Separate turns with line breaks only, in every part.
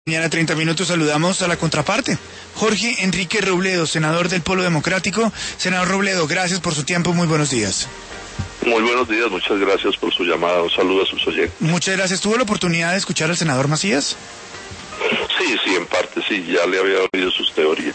Mañana 30 minutos saludamos a la contraparte. Jorge Enrique Robledo, senador del Polo Democrático. Senador Robledo, gracias por su tiempo, muy buenos días.
Muy buenos días, muchas gracias por su llamada, un saludo a sus oyentes.
Muchas gracias. ¿Tuvo la oportunidad de escuchar al senador Macías?
Sí, en parte sí, ya le había oído sus teorías.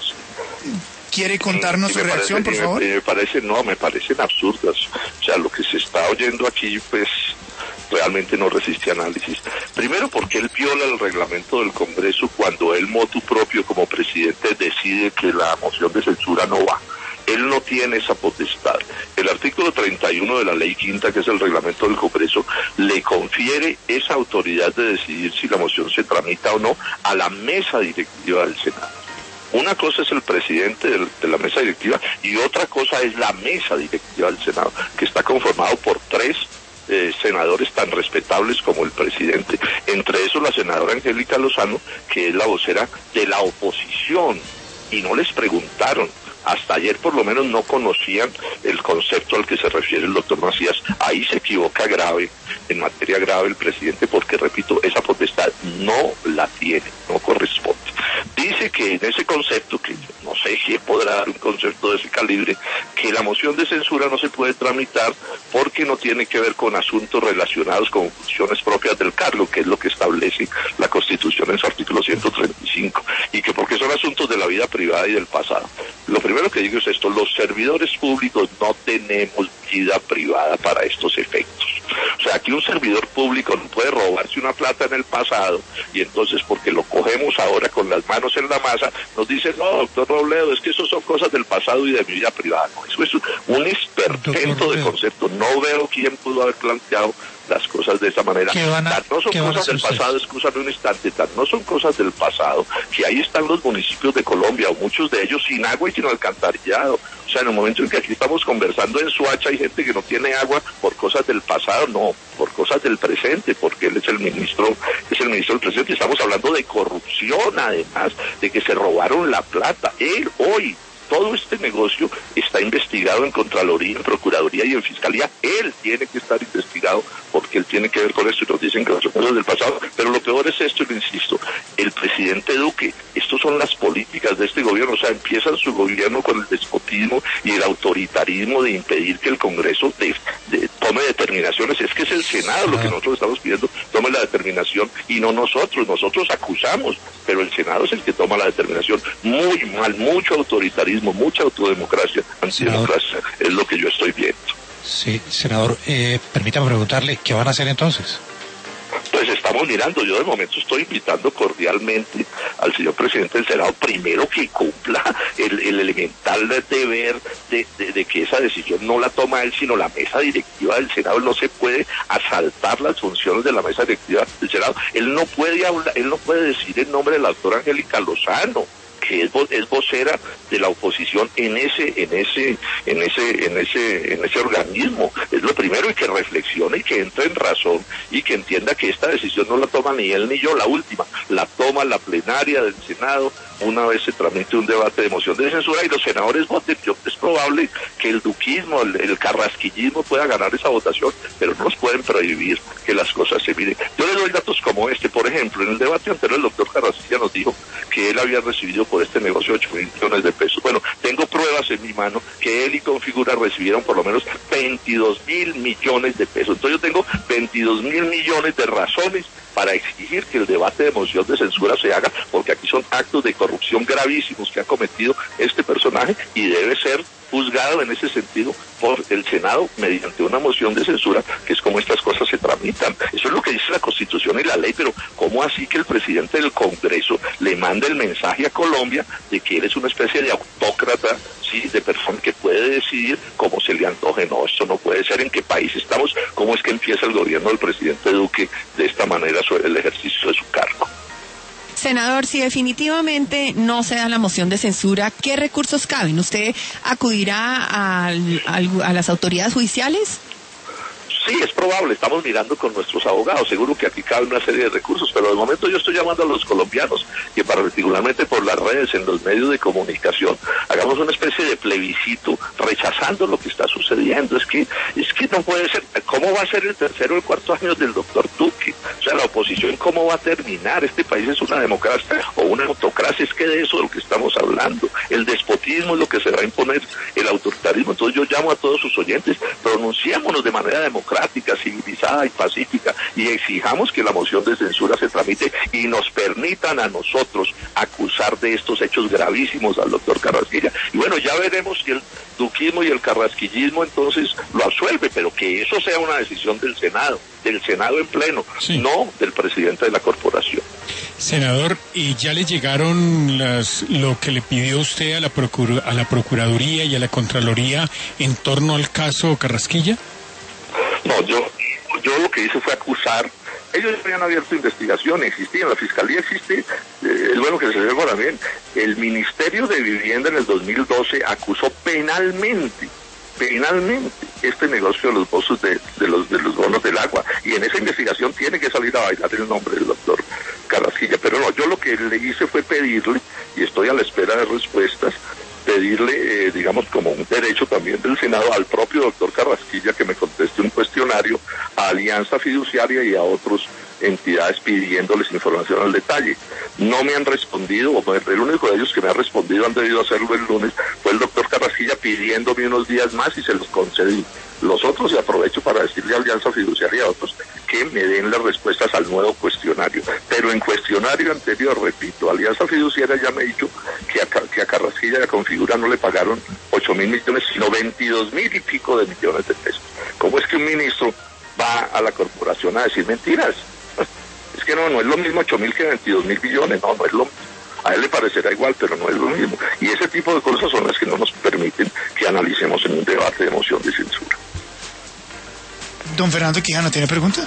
¿Quiere contarnos su reacción, por favor?
Me parecen absurdas. O sea, lo que se está oyendo aquí, pues, realmente no resiste análisis. Primero, porque él viola el reglamento del Congreso cuando él, motu propio, como presidente, decide que la moción de censura no va. Él no tiene esa potestad. El artículo 31 de la ley quinta, que es el reglamento del Congreso, le confiere esa autoridad de decidir si la moción se tramita o no a la mesa directiva del Senado. Una cosa es el presidente de la mesa directiva y otra cosa es la mesa directiva del Senado, que está conformado por tres senadores tan respetables como el presidente. Entre esos la senadora Angélica Lozano, que es la vocera de la oposición, y no les preguntaron. Hasta ayer por lo menos no conocían el concepto al que se refiere el doctor Macías. Ahí se equivoca grave, en materia grave el presidente, porque repito, esa potestad no la tiene, no corresponde. Dice que en ese concepto, que no sé si podrá dar un concepto de ese calibre, que la moción de censura no se puede tramitar porque no tiene que ver con asuntos relacionados con funciones propias del cargo, que es lo que establece la Constitución en su artículo 135, y que porque son asuntos de la vida privada y del pasado. Lo primero que digo es esto: los servidores públicos no tenemos vida privada para estos efectos. O sea, aquí un servidor público no puede robarse una plata en el pasado y entonces, porque lo cogemos ahora con las manos en la masa, nos dicen: no, doctor Robledo, es que eso son cosas del pasado y de mi vida privada. No, eso es un esperpento de concepto. No veo quién pudo haber planteado las cosas de esa manera. No son cosas del pasado, excúsame un instante, no son cosas del pasado, que ahí están los municipios de Colombia, o muchos de ellos sin agua y sin alcantarillado. O sea, en el momento en que aquí estamos conversando en Soacha, hay gente que no tiene agua por cosas del pasado, no, por cosas del presente, porque él es el ministro del presente. Estamos hablando de corrupción, además, de que se robaron la plata. Él hoy, todo este negocio está investigado en Contraloría, en Procuraduría y en Fiscalía. Él tiene que estar investigado porque él tiene que ver con esto, y nos dicen que son cosas del pasado. Pero lo peor es esto, y lo insisto, el presidente Duque, estos son las políticas de este gobierno. O sea, empiezan su gobierno con el despotismo y el autoritarismo de impedir que el Congreso tome determinaciones. Es que es el Senado lo que nosotros estamos pidiendo, tome la determinación, y no nosotros. Nosotros acusamos, pero el Senado es el que toma la determinación. Muy mal, mucho autoritarismo, mucha autodemocracia, antidemocracia, es lo que yo estoy viendo.
Sí, senador, permítame preguntarle, ¿qué van a hacer entonces?
Pues estamos mirando. Yo de momento estoy invitando cordialmente al señor presidente del Senado, primero que cumpla el elemental deber de que esa decisión no la toma él, sino la mesa directiva del Senado. Él no se puede asaltar las funciones de la mesa directiva del Senado. Él no puede hablar, él no puede decir en nombre de la doctora Angélica Lozano, que es vocera de la oposición en ese organismo. Es lo primero, y que reflexione y que entre en razón y que entienda que esta decisión no la toma ni él ni yo, la última la toma la plenaria del Senado una vez se tramite un debate de moción de censura y los senadores voten. Es probable que el duquismo, el carrasquillismo pueda ganar esa votación, pero no nos pueden prohibir que las cosas se miren. Yo le doy datos como este. Por ejemplo, en el debate anterior el doctor Carrasquilla nos dijo que él había recibido por este negocio 8.000 millones de pesos. Bueno, tengo pruebas en mi mano que él y Configura recibieron por lo menos 22.000 millones de pesos. Entonces yo tengo 22.000 millones de razones para exigir que el debate de moción de censura se haga, porque aquí son actos de corrupción gravísimos que ha cometido este personaje y debe ser juzgado en ese sentido por el Senado mediante una moción de censura, que es como estas cosas se tramitan. Eso es lo que dice la Constitución y la ley, pero ¿cómo así que el presidente del Congreso le manda el mensaje a Colombia de que él es una especie de autócrata, sí, de persona que puede decidir cómo se le antoje? No, esto no puede ser. ¿En qué país estamos? ¿Cómo es que empieza el gobierno del presidente Duque de esta manera sobre el ejercicio de su cargo?
Senador, si definitivamente no se da la moción de censura, ¿qué recursos caben? ¿Usted acudirá a las autoridades judiciales?
Sí, es probable, estamos mirando con nuestros abogados, seguro que aquí cabe una serie de recursos, pero de momento yo estoy llamando a los colombianos, que particularmente por las redes, en los medios de comunicación, hagamos una especie de plebiscito rechazando lo que está sucediendo. Es que no puede ser. ¿Cómo va a ser el tercero o el cuarto año del doctor Duque? O sea, la oposición, ¿cómo va a terminar? Este país es una democracia o una autocracia, es que de eso es de lo que estamos hablando. El despotismo es lo que se va a imponer, el autoritarismo. Entonces yo llamo a todos sus oyentes, pronunciémonos de manera democrática, civilizada y pacífica, y exijamos que la moción de censura se tramite y nos permitan a nosotros acusar de estos hechos gravísimos al doctor Carrasquilla. Y bueno, ya veremos si el duquismo y el carrasquillismo entonces lo absuelve, pero que eso sea una decisión del Senado en pleno, sí, no del presidente de la corporación.
Senador, ¿y ya le llegaron lo que le pidió usted a la Procuraduría y a la Contraloría en torno al caso Carrasquilla?
No, yo lo que hice fue acusar. Ellos habían abierto investigación, existía, la Fiscalía existe, es bueno que se sepa también. El Ministerio de Vivienda en el 2012 acusó penalmente este negocio de los pozos de los bonos del agua, y en esa investigación tiene que salir a bailar el nombre del doctor Carrasquilla. Pero no, yo lo que le hice fue pedirle, y estoy a la espera de respuestas, pedirle, digamos, como un derecho también del Senado al propio doctor Carrasquilla que me conteste un cuestionario, a Alianza Fiduciaria y a otras entidades pidiéndoles información al detalle. No me han respondido, o el único de ellos que me ha respondido, han debido hacerlo el lunes, fue el doctor Carrasquilla pidiéndome unos días más y se los concedí. Los otros, y aprovecho para decirle a Alianza Fiduciaria y a otros que me den las respuestas al nuevo cuestionario. Pero en cuestionario anterior, repito, Alianza Fiduciaria ya me ha dicho que a Carrasquilla y a Configura no le pagaron 8.000 millones, sino 22.000 y pico de millones de pesos. ¿Cómo es que un ministro va a la corporación a decir mentiras? Es que no es lo mismo 8.000 que 22.000 millones, no es lo mismo. A él le parecerá igual, pero no es lo mismo. Y ese tipo de cosas son las que no nos permiten que analicemos en un debate de moción de censura.
Don Fernando Quijano, ¿tiene pregunta?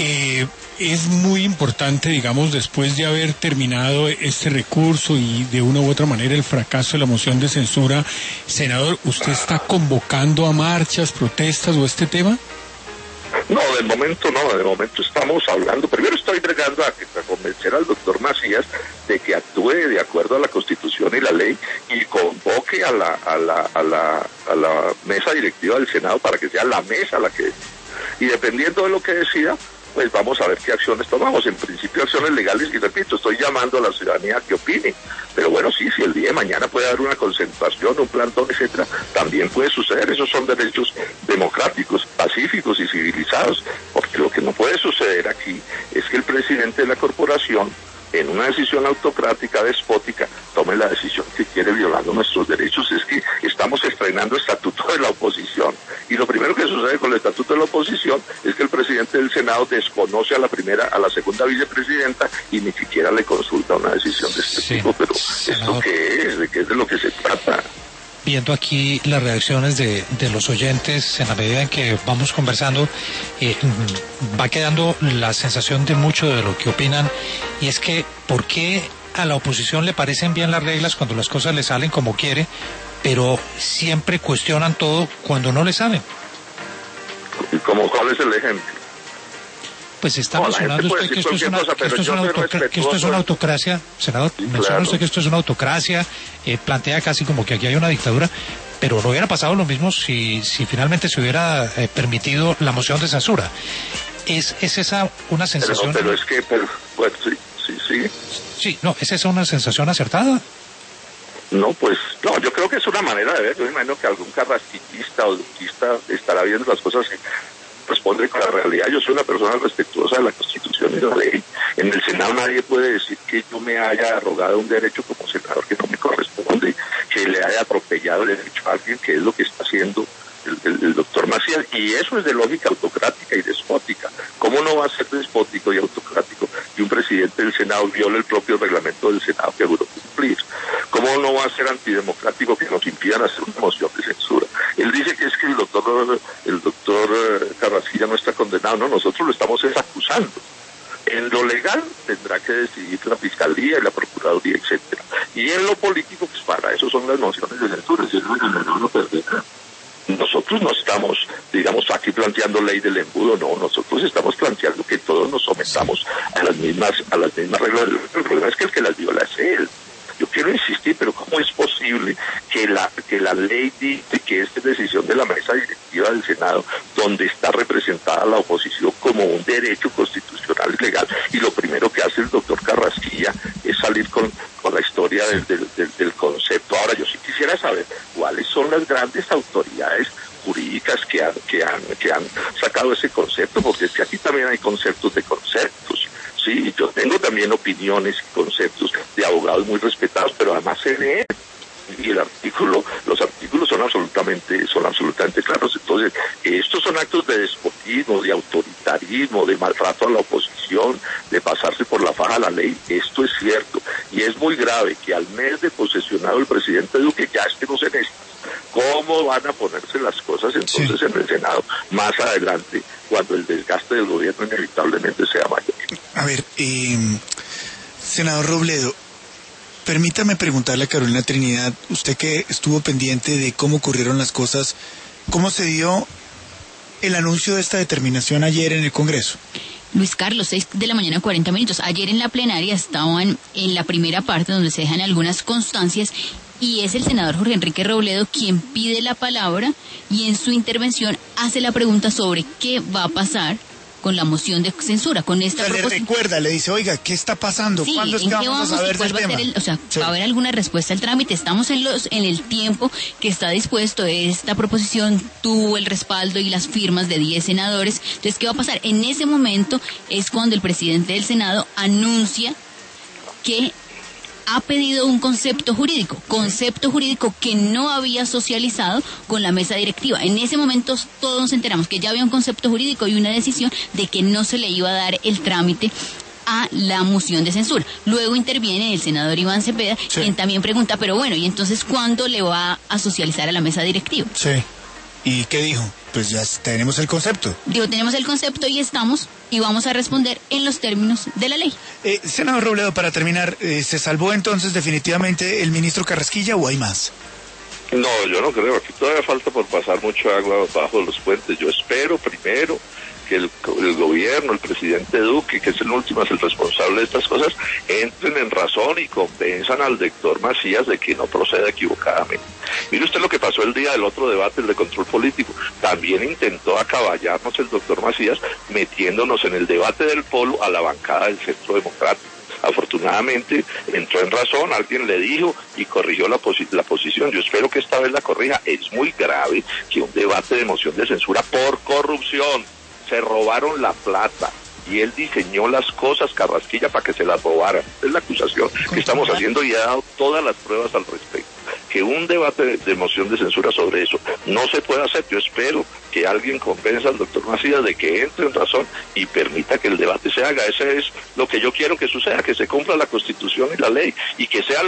Es muy importante, digamos, después de haber terminado este recurso y de una u otra manera el fracaso de la moción de censura, senador, ¿usted está convocando a marchas, protestas o este tema?
No, de momento no, de momento estamos hablando. Primero estoy bregando a convencer al doctor Macías de que actúe de acuerdo a la Constitución y la ley y convoque a la mesa directiva del Senado para que sea la mesa la que... Y dependiendo de lo que decida, pues vamos a ver qué acciones tomamos. En principio acciones legales, y repito, estoy llamando a la ciudadanía a que opine. Pero bueno, sí, si el día de mañana puede haber una concentración, un plantón, etcétera, también puede suceder. Esos son derechos democráticos, pacíficos y civilizados. Porque lo que no puede suceder aquí es que el presidente de la corporación, en una decisión autocrática, despótica, tome la decisión que quiere violando nuestros derechos. Es que estamos estrenando estatuto de la oposición, y lo primero que sucede con el estatuto de la oposición es que el presidente del Senado desconoce a la segunda vicepresidenta y ni siquiera le consulta una decisión de este tipo. Pero ¿esto qué es? ¿De qué es de lo que se trata?
Viendo aquí las reacciones de los oyentes, en la medida en que vamos conversando, va quedando la sensación de mucho de lo que opinan, y es que ¿por qué a la oposición le parecen bien las reglas cuando las cosas le salen como quiere, pero siempre cuestionan todo cuando no le salen?
¿Y cuál es el ejemplo?
Pues está mencionando usted que esto es una autocracia, senador, menciona usted que esto es una autocracia, plantea casi como que aquí hay una dictadura, pero no hubiera pasado lo mismo si finalmente se hubiera permitido la moción de censura. ¿Es esa una sensación?
Pero es que, pues, sí.
Sí, no, ¿es esa una sensación acertada?
No, pues, no, yo creo que es una manera de ver. Yo imagino que algún carrasquillista o duquista estará viendo las cosas que responde con la realidad. Yo soy una persona respetuosa de la Constitución y de la ley. En el Senado nadie puede decir que yo me haya arrogado un derecho como senador que no me corresponde, que le haya atropellado el derecho a alguien, que es lo que está haciendo el doctor Macías, y eso es de lógica autocrática y despótica. ¿Cómo no va a ser despótico y autocrático que un presidente del Senado viole el propio reglamento del Senado que juró cumplir? ¿Cómo no va a ser antidemocrático que nos impidan hacer una moción de censura? Él dice que es que el doctor Carrasquilla no está condenado. No, nosotros lo estamos acusando. En lo legal tendrá que decidir la Fiscalía y la Procuraduría, etcétera. Y en lo político, pues para eso son las mociones de censura. Si es lo no perderá. Nosotros no estamos, digamos, aquí planteando ley del embudo. No, nosotros estamos planteando que todos nos sometamos a las mismas reglas. El problema es que el que las viola es él. Yo quiero insistir, pero ¿cómo es posible que la ley dice que esta es decisión de la mesa directiva del Senado, donde está representada la oposición como un derecho constitucional y legal, y lo primero que hace el doctor Carrasquilla es salir con la historia del concepto? Ahora, yo sí quisiera saber cuáles son las grandes autoridades jurídicas que han sacado ese concepto, porque es que aquí también hay conceptos de conceptos. Sí, yo tengo también opiniones y conceptos de abogados muy respetados, pero además se leen. Y los artículos son absolutamente claros. Entonces, estos son actos de despotismo, de autoritarismo, de maltrato a la oposición, de pasarse por la faja a la ley. Esto es cierto. Y es muy grave que al mes de posesionado el presidente Duque ya estemos en esto. ¿Cómo van a ponerse las cosas entonces en el Senado más adelante, cuando el desgaste del gobierno inevitablemente sea mayor?
A ver, senador Robledo, permítame preguntarle a Carolina Trinidad, usted que estuvo pendiente de cómo ocurrieron las cosas, ¿cómo se dio el anuncio de esta determinación ayer en el Congreso?
Luis Carlos, 6:40 a.m. Ayer en la plenaria estaban en la primera parte donde se dejan algunas constancias, y es el senador Jorge Enrique Robledo quien pide la palabra y en su intervención hace la pregunta sobre qué va a pasar con la moción de censura, con esta proposición.
Le recuerda, le dice, oiga, ¿qué está pasando?
Sí,
¿Cuándo es que vamos a saber del tema?
¿Va a haber alguna respuesta al trámite? Estamos en el tiempo que está dispuesto. Esta proposición tuvo el respaldo y las firmas de 10 senadores. Entonces, ¿qué va a pasar? En ese momento es cuando el presidente del Senado anuncia que ha pedido un concepto jurídico que no había socializado con la mesa directiva. En ese momento todos nos enteramos que ya había un concepto jurídico y una decisión de que no se le iba a dar el trámite a la moción de censura. Luego interviene el senador Iván Cepeda, quien también pregunta, pero bueno, ¿y entonces cuándo le va a socializar a la mesa directiva?
Sí. ¿Y qué dijo? Pues ya tenemos el concepto.
Tenemos el concepto y vamos a responder en los términos de la ley.
Senador Robledo, para terminar, ¿se salvó entonces definitivamente el ministro Carrasquilla o hay más?
No, yo no creo. Aquí todavía falta por pasar mucho agua bajo los puentes. Yo espero primero que el gobierno, el presidente Duque, que es el último, es el responsable de estas cosas, entren en razón y convenzan al doctor Macías de que no proceda equivocadamente. Mire usted lo que pasó el día del otro debate, el de control político. También intentó acaballarnos el doctor Macías metiéndonos en el debate del polo a la bancada del Centro Democrático. Afortunadamente entró en razón, alguien le dijo y corrigió la posición. Yo espero que esta vez la corrija. Es muy grave que un debate de moción de censura por corrupción, se robaron la plata y él diseñó las cosas, Carrasquilla, para que se las robaran. Es la acusación que estamos haciendo y ha dado todas las pruebas al respecto. Que un debate de moción de censura sobre eso no se puede hacer. Yo espero que alguien convenza al doctor Macías de que entre en razón y permita que el debate se haga. Ese es lo que yo quiero que suceda, que se cumpla la Constitución y la ley, y que sea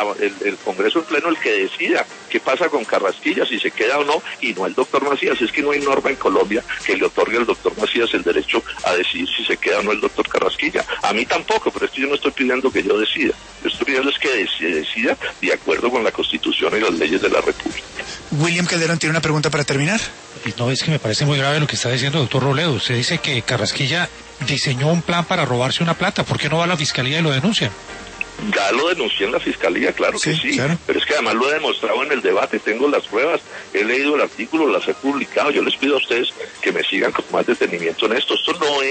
el Congreso en pleno el que decida qué pasa con Carrasquilla, si se queda o no, y no el doctor Macías. Es que no hay norma en Colombia que le otorgue al doctor Macías el derecho a decidir si se queda o no el doctor Carrasquilla. A mí tampoco, pero es que yo no estoy pidiendo que yo decida. Yo estoy pidiendo es que se decida de acuerdo con la Constitución y las leyes de la República.
William Calderón tiene una pregunta para terminar.
No, es que me parece muy grave lo que está diciendo el doctor Robledo. Usted dice que Carrasquilla diseñó un plan para robarse una plata. ¿Por qué no va a la fiscalía y lo denuncia?
Ya lo denuncié en la fiscalía, claro que sí, claro. Pero es que además lo he demostrado en el debate, tengo las pruebas, he leído el artículo, las he publicado. Yo les pido a ustedes que me sigan con más detenimiento en esto.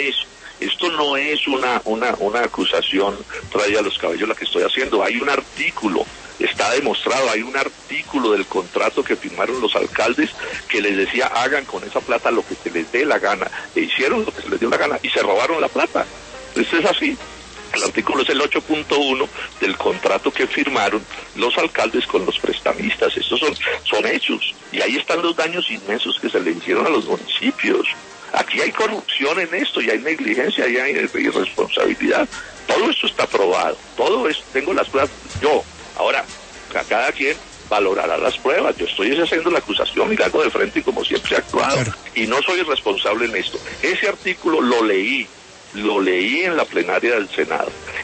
Esto no es una acusación traída a los cabellos la que estoy haciendo. Hay un artículo, está demostrado, hay un artículo del contrato que firmaron los alcaldes que les decía hagan con esa plata lo que se les dé la gana. E hicieron lo que se les dio la gana y se robaron la plata. Eso es así. El artículo es el 8.1 del contrato que firmaron los alcaldes con los prestamistas. Estos son hechos. Y ahí están los daños inmensos que se le hicieron a los municipios. Aquí hay corrupción en esto, y hay negligencia, y hay irresponsabilidad. Todo esto está probado. Todo esto, tengo las pruebas yo. Ahora, cada quien valorará las pruebas. Yo estoy haciendo la acusación y la hago de frente y como siempre he actuado. Claro. Y no soy irresponsable en esto. Ese artículo lo leí en la plenaria del Senado.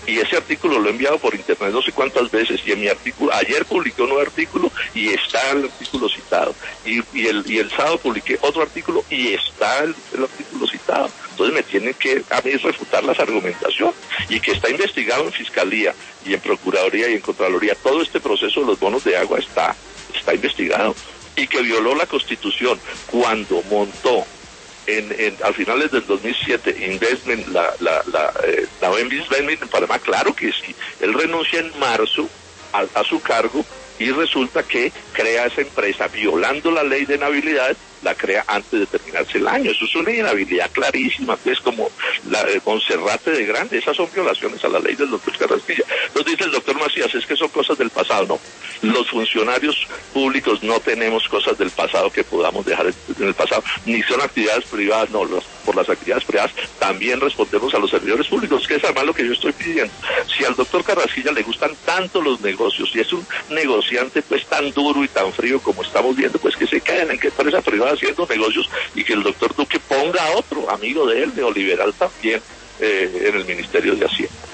y ese artículo lo he enviado por internet no sé cuántas veces, y en mi artículo, ayer publiqué un nuevo artículo y está el artículo citado, y el sábado publiqué otro artículo y está el artículo citado. Entonces me tienen que a mí refutar las argumentaciones, y que está investigado en Fiscalía y en Procuraduría y en Contraloría. Todo este proceso de los bonos de agua está investigado, y que violó la Constitución cuando montó a finales del 2007 Investment, la Investment en Panamá. Claro que sí, él renuncia en marzo a su cargo, y resulta que crea esa empresa violando la ley de inhabilidad, la crea antes de terminarse el año. Eso es una inhabilidad clarísima, que es como la de Monserrate de Grande. Esas son violaciones a la ley del doctor Carrasquilla. Nos dice el doctor Macías, es que son cosas del pasado. No, los funcionarios públicos no tenemos cosas del pasado que podamos dejar en el pasado, ni son actividades privadas. No, por las actividades privadas también respondemos a los servidores públicos, que es además lo que yo estoy pidiendo. Si al doctor Carrasquilla le gustan tanto los negocios, y es un negociante pues tan duro y tan frío como estamos viendo, pues que se caigan en qué empresa privada haciendo negocios, y que el doctor Duque ponga a otro amigo de él, neoliberal también, en el Ministerio de Hacienda.